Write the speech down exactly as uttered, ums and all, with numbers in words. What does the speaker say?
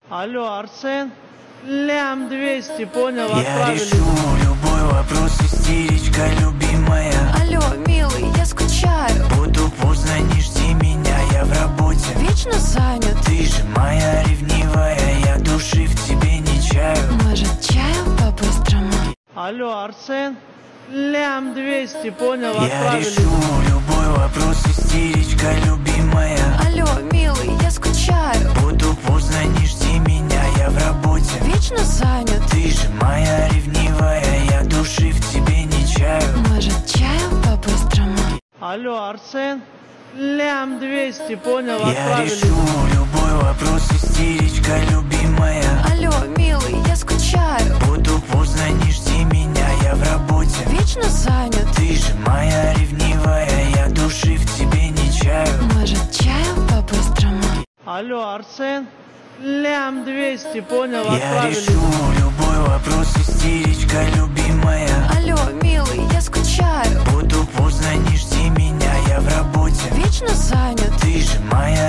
Алло, Арсен, лям двести, понял, Я отправили. решу любой вопрос, истеричка любимая. Алло, милый, я скучаю. Буду поздно, не жди меня, я в работе. Вечно занят. Ты же моя ревнивая, я души в тебе не чаю. Может, чаю по-быстрому? Алло, Арсен, лям двести, понял, Я отправили. решу любой вопрос, истеричка любимая. Алло, милый, я скучаю. Буду поздно, не жди меня, я в работе. Вечно занят. Ты же моя ревнивая, я души в тебе не чаю. Может, чаю по-быстрому? Алло, Арсен, лям двести, понял, Я отправили. решу любой вопрос, истеричка любимая. Алло, милый, я скучаю. Буду поздно, не жди меня, я в работе. Вечно занят. Ты же моя ревнивая, я души в тебе не чаю. Может, чаю по-быстрому? Алло, Арсен, лям двести, понял, Я отправили. решу